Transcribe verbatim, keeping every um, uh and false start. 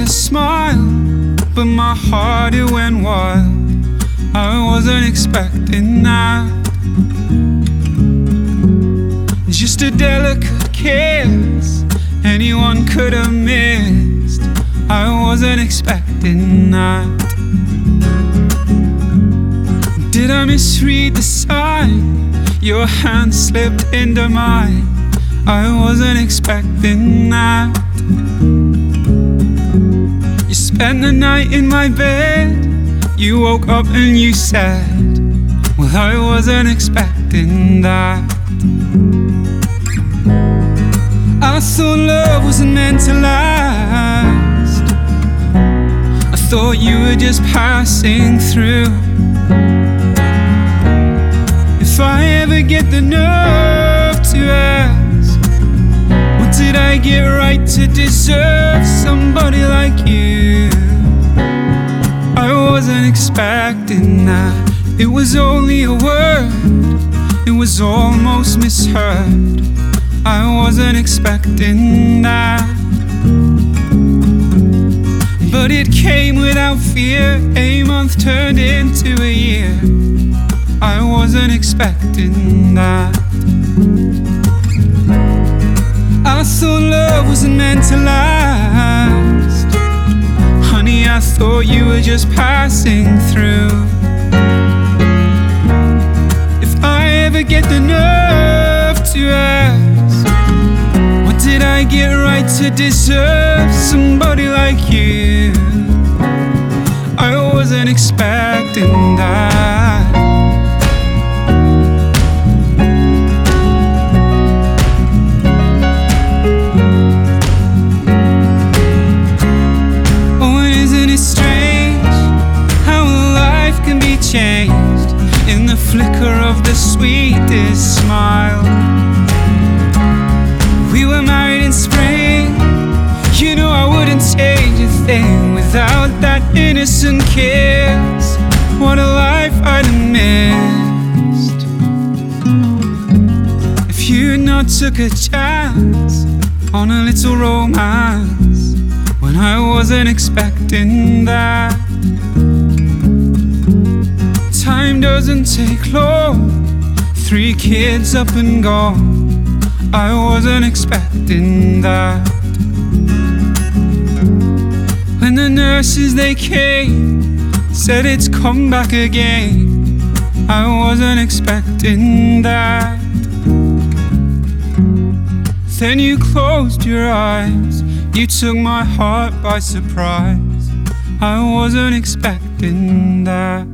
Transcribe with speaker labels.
Speaker 1: a smile, but my heart it went wild. I wasn't expecting that. Just a delicate kiss anyone could have missed. I wasn't expecting that. Did I misread the sign? Your hand slipped into mine. I wasn't expecting that. You spent the night in my bed. You woke up and you said, well, I wasn't expecting that. I thought love wasn't meant to last. I thought you were just passing through. If I ever get the nerve to ask, what did I get right to deserve somebody like you? I wasn't expecting that. It was only a word, it was almost misheard. I wasn't expecting that. But it came without fear. A month turned into a year. I wasn't expecting that. I thought love wasn't meant to last. Honey, I thought you were just passing through. If I ever get the nerve to ask, what did I get right to deserve somebody like you? I wasn't expecting that. Oh, and isn't it strange how life can be changed in the flicker of the sweetest smile? We were married in spring. You know I wouldn't change a thing without that innocent kiss. What a life I'd have missed if you not took a chance on a little romance when I wasn't expecting that. Time doesn't take long. Three kids up and gone. I wasn't expecting that. When the nurses they came, said it's come back again, I wasn't expecting that. Then you closed your eyes, you took my heart by surprise. I wasn't expecting that.